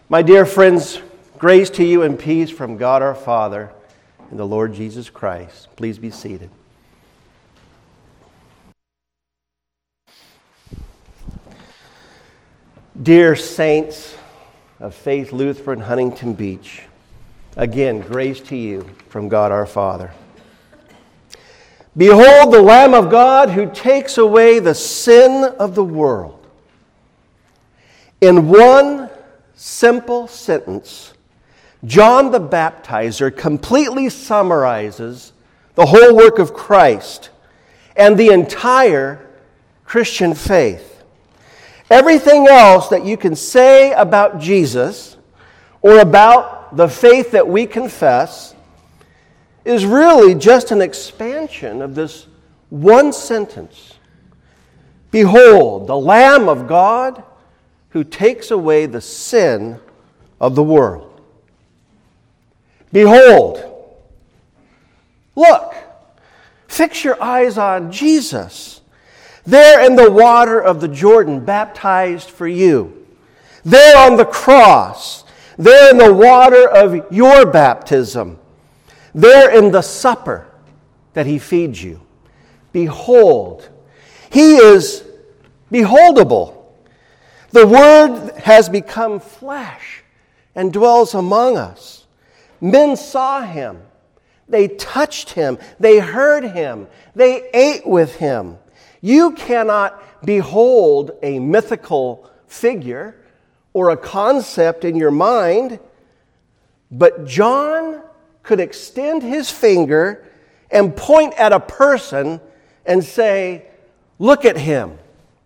My dear friends, grace to you and peace from God our Father and the Lord Jesus Christ. Please be seated. Dear saints of Faith Lutheran Huntington Beach, again, grace to you from God our Father. Behold the Lamb of God who takes away the sin of the world. In one simple sentence, John the Baptizer completely summarizes the whole work of Christ and the entire Christian faith. Everything else that you can say about Jesus or about the faith that we confess is really just an expansion of this one sentence. Behold, the Lamb of God who takes away the sin of the world. Behold, look, fix your eyes on Jesus, there in the water of the Jordan, baptized for you, there on the cross, there in the water of your baptism, there in the supper that He feeds you. Behold, He is beholdable. The Word has become flesh and dwells among us. Men saw Him. They touched Him. They heard Him. They ate with Him. You cannot behold a mythical figure or a concept in your mind, but John could extend his finger and point at a person and say, "Look at him."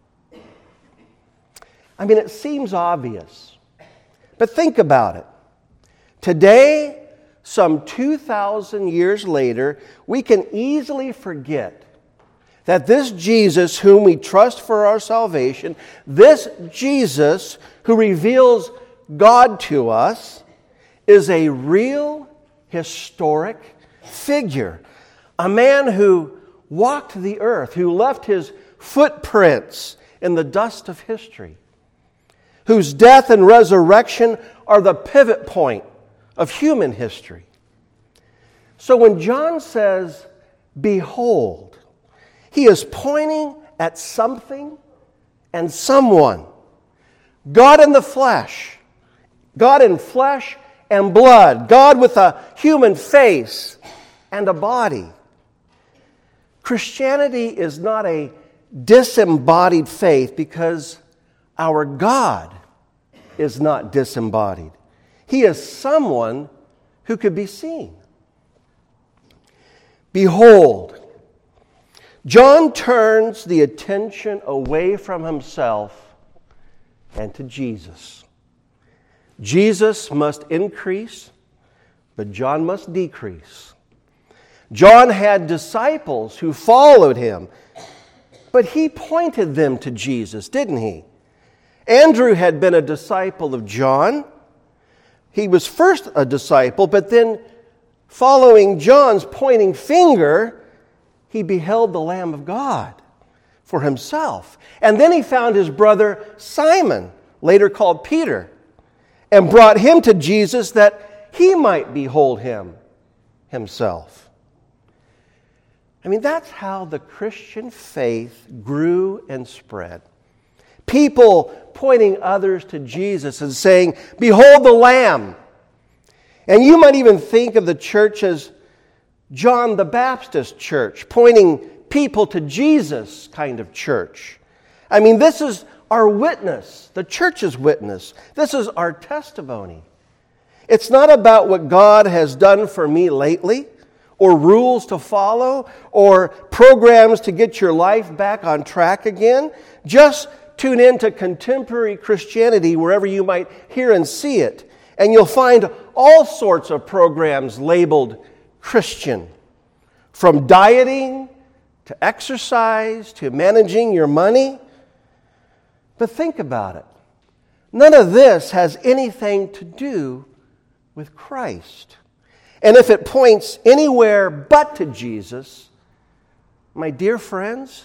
I mean, it seems obvious, but think about it. Today, some 2,000 years later, we can easily forget that this Jesus whom we trust for our salvation, this Jesus who reveals God to us, is a real historic figure. A man who walked the earth, who left his footprints in the dust of history, whose death and resurrection are the pivot point of human history. So when John says, "Behold," he is pointing at something and someone. God in the flesh. God in flesh and blood. God with a human face and a body. Christianity is not a disembodied faith because our God is not disembodied. He is someone who could be seen. Behold, John turns the attention away from himself and to Jesus. Jesus must increase, but John must decrease. John had disciples who followed him, but he pointed them to Jesus, didn't he? Andrew had been a disciple of John. He was first a disciple, but then following John's pointing finger, he beheld the Lamb of God for himself. And then he found his brother Simon, later called Peter, and brought him to Jesus that he might behold him himself. I mean, that's how the Christian faith grew and spread. People pointing others to Jesus and saying, "Behold the Lamb." And you might even think of the church as John the Baptist church, pointing people to Jesus kind of church. I mean, this is our witness, the church's witness. This is our testimony. It's not about what God has done for me lately, or rules to follow, or programs to get your life back on track again. Just tune in to contemporary Christianity wherever you might hear and see it, and you'll find all sorts of programs labeled Christian. From dieting to exercise to managing your money. But think about it. None of this has anything to do with Christ. And if it points anywhere but to Jesus, my dear friends,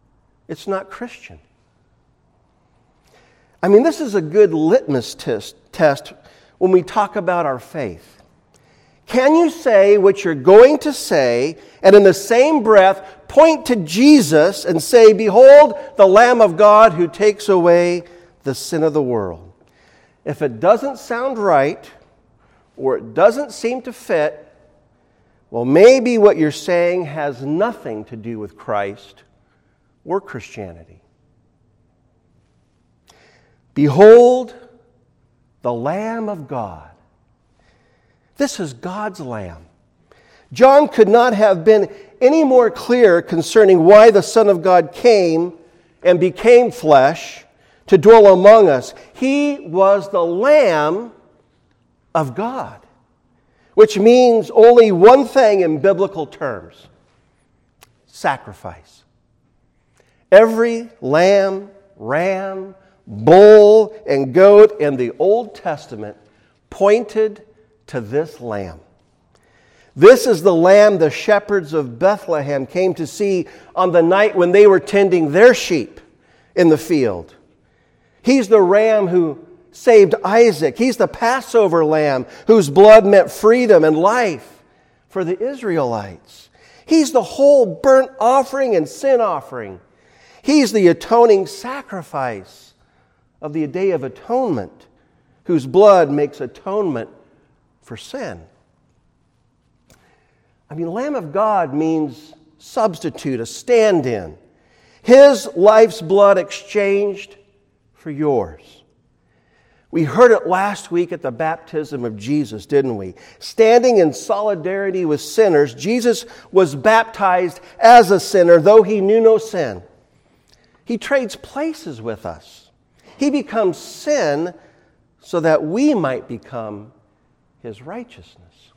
it's not Christian. I mean, this is a good litmus test when we talk about our faith. Can you say what you're going to say and in the same breath point to Jesus and say, "Behold, the Lamb of God who takes away the sin of the world"? If it doesn't sound right or it doesn't seem to fit, well, maybe what you're saying has nothing to do with Christ or Christianity. Behold, the Lamb of God. This is God's Lamb. John could not have been any more clear concerning why the Son of God came and became flesh to dwell among us. He was the Lamb of God, which means only one thing in biblical terms: sacrifice. Every lamb, ram, bull, and goat in the Old Testament pointed to this lamb. This is the lamb the shepherds of Bethlehem came to see on the night when they were tending their sheep in the field. He's the ram who saved Isaac. He's the Passover lamb whose blood meant freedom and life for the Israelites. He's the whole burnt offering and sin offering. He's the atoning sacrifice of the Day of Atonement, whose blood makes atonement for sin. Lamb of God means substitute, a stand-in. His life's blood exchanged for yours. We heard it last week at the baptism of Jesus, didn't we? Standing in solidarity with sinners, Jesus was baptized as a sinner, though he knew no sin. He trades places with us. He becomes sin so that we might become his righteousness.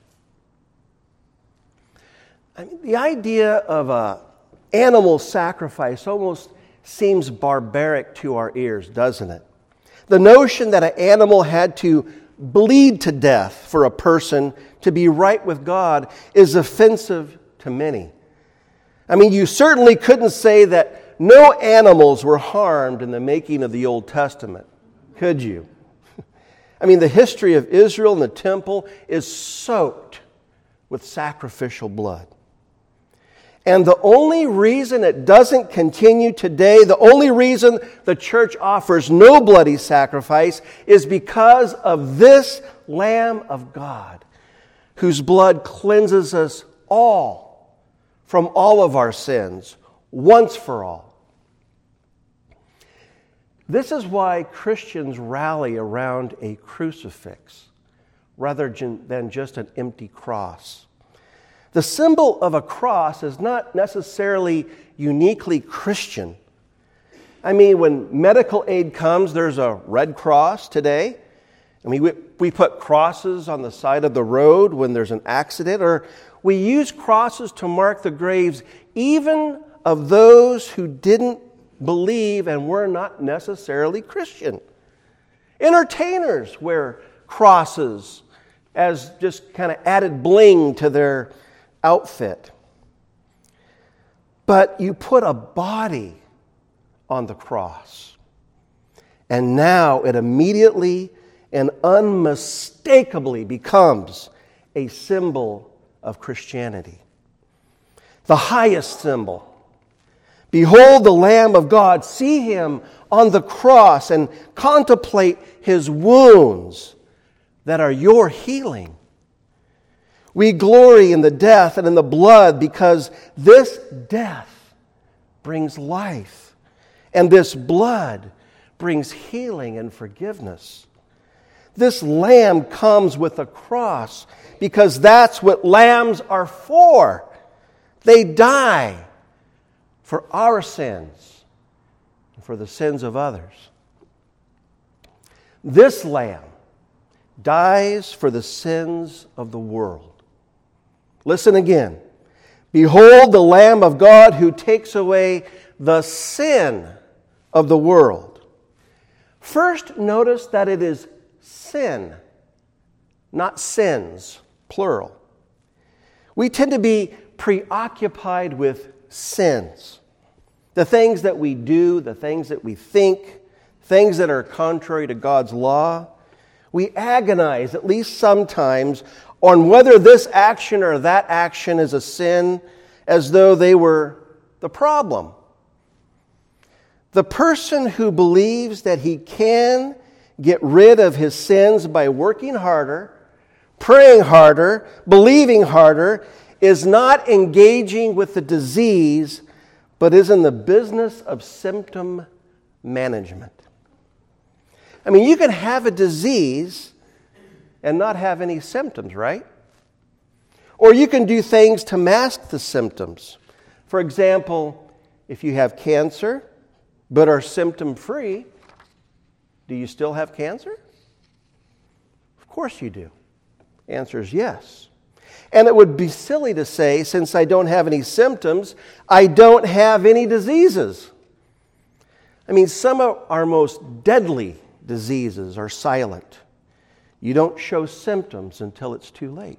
The idea of an animal sacrifice almost seems barbaric to our ears, doesn't it? The notion that an animal had to bleed to death for a person to be right with God is offensive to many. You certainly couldn't say that no animals were harmed in the making of the Old Testament, could you? The history of Israel and the temple is soaked with sacrificial blood. And the only reason it doesn't continue today, the only reason the church offers no bloody sacrifice is because of this Lamb of God, whose blood cleanses us all from all of our sins, once for all. This is why Christians rally around a crucifix rather than just an empty cross. The symbol of a cross is not necessarily uniquely Christian. When medical aid comes, there's a Red Cross today. We put crosses on the side of the road when there's an accident, or we use crosses to mark the graves even of those who didn't believe and were not necessarily Christian. Entertainers wear crosses as just kind of added bling to their outfit. But you put a body on the cross, and now it immediately and unmistakably becomes a symbol of Christianity. The highest symbol. Behold the Lamb of God. See him on the cross and contemplate his wounds that are your healing. We glory in the death and in the blood because this death brings life, and this blood brings healing and forgiveness. This lamb comes with a cross because that's what lambs are for. They die for our sins and for the sins of others. This lamb dies for the sins of the world. Listen again. Behold the Lamb of God who takes away the sin of the world. First, notice that it is sin, not sins, plural. We tend to be preoccupied with sins. The things that we do, the things that we think, things that are contrary to God's law. We agonize, at least sometimes, on whether this action or that action is a sin, as though they were the problem. The person who believes that he can get rid of his sins by working harder, praying harder, believing harder, is not engaging with the disease, but is in the business of symptom management. I mean, you can have a disease and not have any symptoms, right? Or you can do things to mask the symptoms. For example, if you have cancer but are symptom-free, do you still have cancer? Of course you do. The answer is yes. And it would be silly to say, since I don't have any symptoms, I don't have any diseases. I mean, some of our most deadly diseases are silent. You don't show symptoms until it's too late.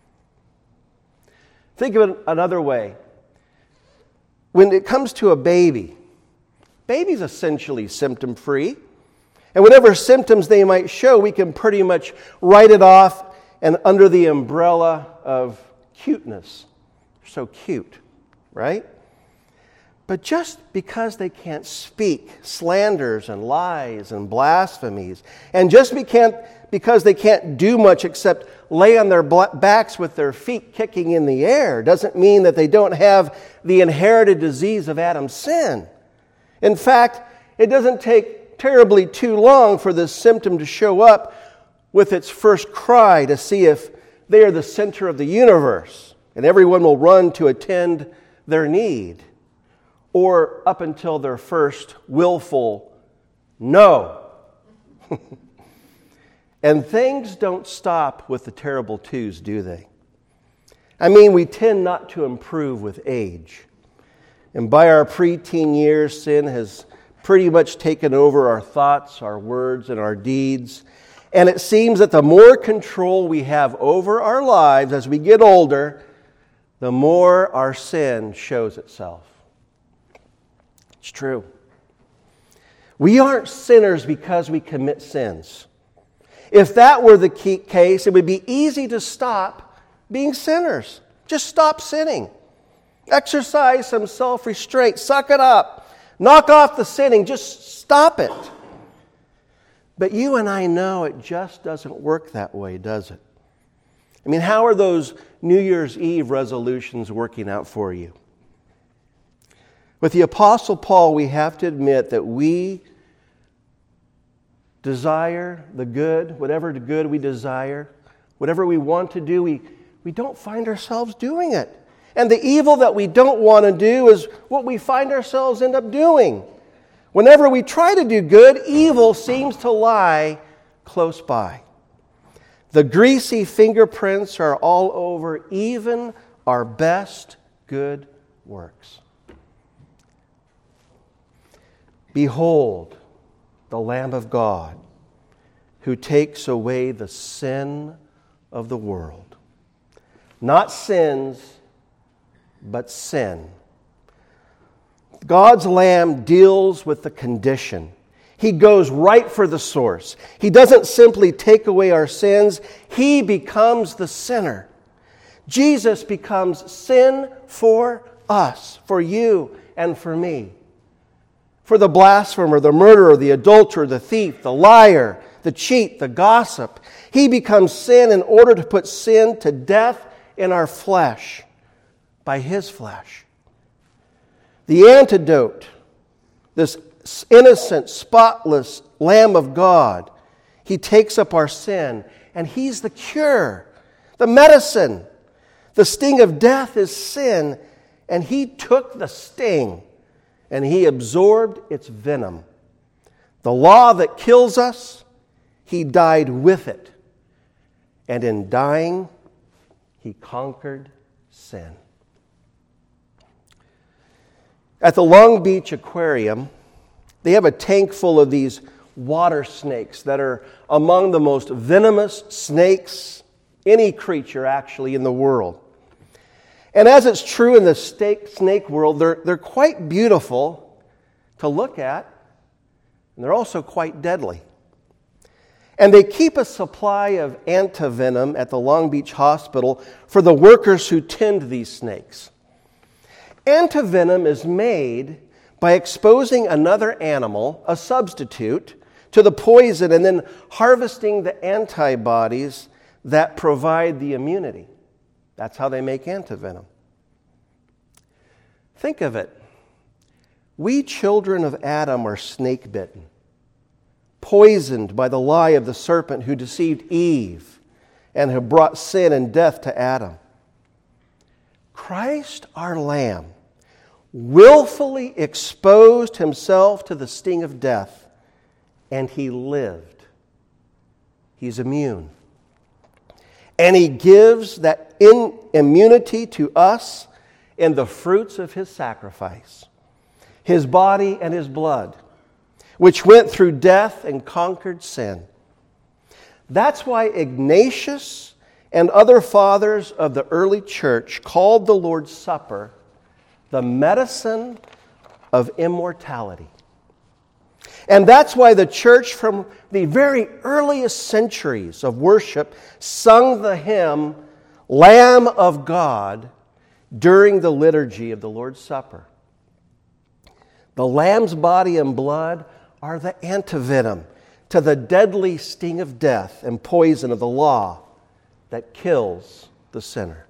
Think of it another way. When it comes to a baby's essentially symptom-free. And whatever symptoms they might show, we can pretty much write it off and under the umbrella of cuteness. They're so cute, right? But just because they can't speak slanders and lies and blasphemies, and just because they can't do much except lay on their backs with their feet kicking in the air, doesn't mean that they don't have the inherited disease of Adam's sin. In fact, it doesn't take terribly too long for this symptom to show up with its first cry to see if they are the center of the universe, and everyone will run to attend their need, or up until their first willful no. And things don't stop with the terrible twos, do they? I mean, we tend not to improve with age. And by our preteen years, sin has pretty much taken over our thoughts, our words, and our deeds. And it seems that the more control we have over our lives as we get older, the more our sin shows itself. It's true. We aren't sinners because we commit sins. If that were the case, it would be easy to stop being sinners. Just stop sinning. Exercise some self-restraint. Suck it up. Knock off the sinning. Just stop it. But you and I know it just doesn't work that way, does it? I mean, how are those New Year's Eve resolutions working out for you? With the Apostle Paul, we have to admit that we desire the good, whatever the good we desire, whatever we want to do, we don't find ourselves doing it. And the evil that we don't want to do is what we find ourselves end up doing. Whenever we try to do good, evil seems to lie close by. The greasy fingerprints are all over even our best good works. Behold, the Lamb of God, who takes away the sin of the world. Not sins, but sin. God's Lamb deals with the condition. He goes right for the source. He doesn't simply take away our sins. He becomes the sinner. Jesus becomes sin for us, for you and for me. For the blasphemer, the murderer, the adulterer, the thief, the liar, the cheat, the gossip. He becomes sin in order to put sin to death in our flesh, by His flesh. The antidote, this innocent, spotless Lamb of God, He takes up our sin, and He's the cure, the medicine. The sting of death is sin, and He took the sting, and He absorbed its venom. The law that kills us, He died with it. And in dying, He conquered sin. At the Long Beach Aquarium, they have a tank full of these water snakes that are among the most venomous snakes, any creature actually in the world. And as it's true in the snake world, they're quite beautiful to look at, and they're also quite deadly. And they keep a supply of antivenom at the Long Beach Hospital for the workers who tend these snakes. Antivenom is made by exposing another animal, a substitute, to the poison and then harvesting the antibodies that provide the immunity. That's how they make antivenom. Think of it. We children of Adam are snake bitten, poisoned by the lie of the serpent who deceived Eve and who brought sin and death to Adam. Christ, our Lamb, willfully exposed himself to the sting of death, and he lived. He's immune. And he gives that immunity to us in the fruits of his sacrifice, his body and his blood, which went through death and conquered sin. That's why Ignatius and other fathers of the early church called the Lord's Supper the medicine of immortality. And that's why the church from the very earliest centuries of worship sung the hymn, Lamb of God, during the liturgy of the Lord's Supper. The Lamb's body and blood are the antivenom to the deadly sting of death and poison of the law that kills the sinner.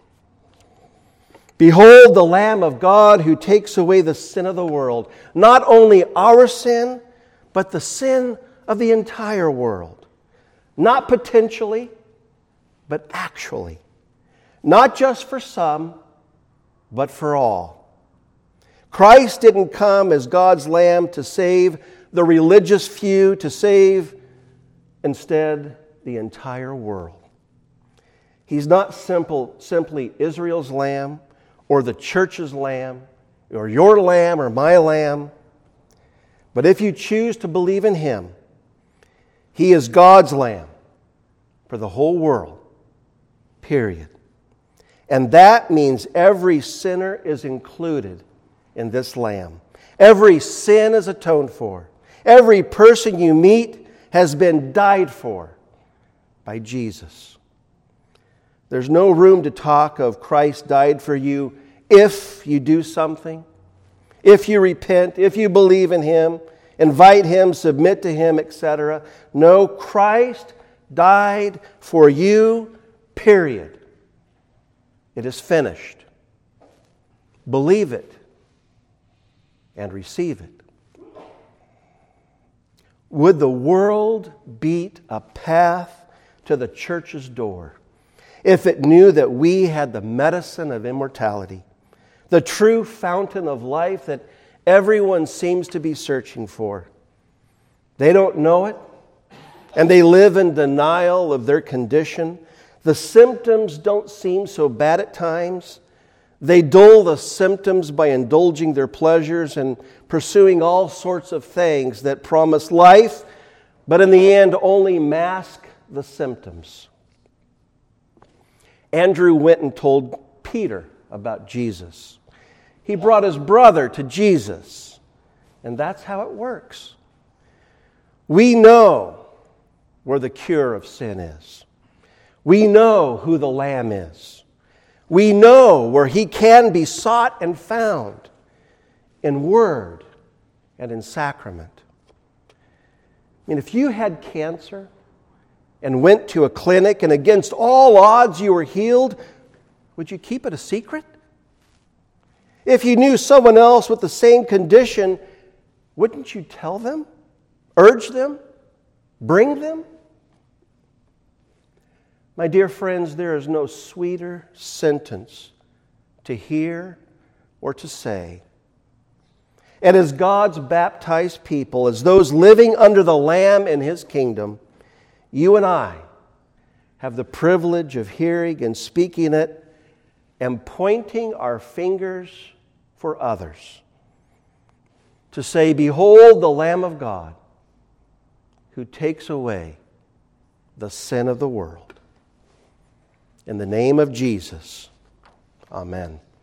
Behold the Lamb of God who takes away the sin of the world, not only our sin, but the sin of the entire world. Not potentially, but actually. Not just for some, but for all. Christ didn't come as God's Lamb to save the religious few, to save instead the entire world. He's not simply Israel's lamb or the church's lamb or your lamb or my lamb. But if you choose to believe in him, he is God's lamb for the whole world, period. And that means every sinner is included in this lamb. Every sin is atoned for. Every person you meet has been died for by Jesus. There's no room to talk of Christ died for you if you do something, if you repent, if you believe in him, invite him, submit to him, etc. No, Christ died for you, period. It is finished. Believe it and receive it. Would the world beat a path to the church's door if it knew that we had the medicine of immortality, the true fountain of life that everyone seems to be searching for? They don't know it, and they live in denial of their condition. The symptoms don't seem so bad at times. They dull the symptoms by indulging their pleasures and pursuing all sorts of things that promise life, but in the end only mask the symptoms. Andrew went and told Peter about Jesus. He brought his brother to Jesus, and that's how it works. We know where the cure of sin is. We know who the Lamb is. We know where he can be sought and found in word and in sacrament. I mean, if you had cancer and went to a clinic and against all odds you were healed, would you keep it a secret? If you knew someone else with the same condition, wouldn't you tell them, urge them, bring them? My dear friends, there is no sweeter sentence to hear or to say. And as God's baptized people, as those living under the Lamb in his kingdom, you and I have the privilege of hearing and speaking it and pointing our fingers for others to say, behold the Lamb of God who takes away the sin of the world. In the name of Jesus, amen.